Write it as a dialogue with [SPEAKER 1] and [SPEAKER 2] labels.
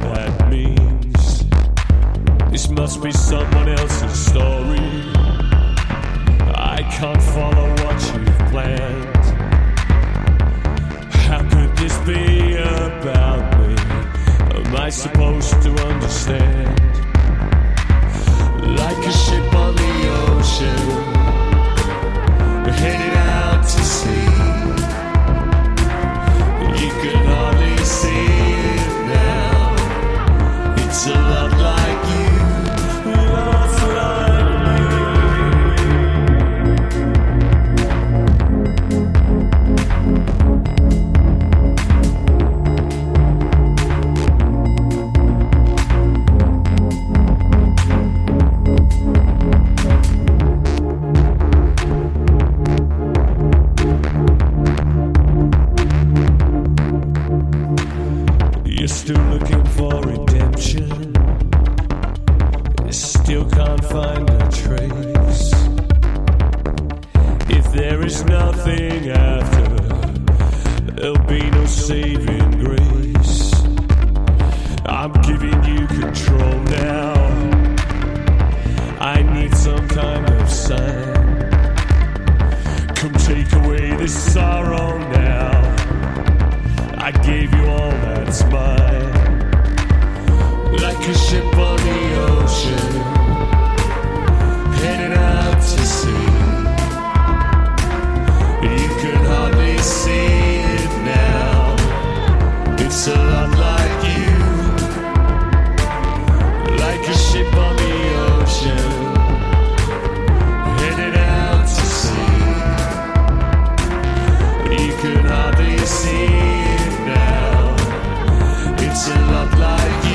[SPEAKER 1] that means. This must be someone else's story. I can't follow what you've planned. How could this be about me? Am I supposed to understand? Like a ship on the ocean, headed out to sea. You can hardly see it now. It's a lot like you, lots like you're still looking for redemption. You still can't find a trace. If there is nothing after, there'll be no saving grace. I'm giving you control now. I need some kind of sign. Come take away this sorrow now. I gave you all that's mine. Like a ship on the ocean, headed out to sea. You can hardly see it now. It's a lot like you. Like a ship on the ocean, headed out to sea. You can hardly see it now. It's a lot like you.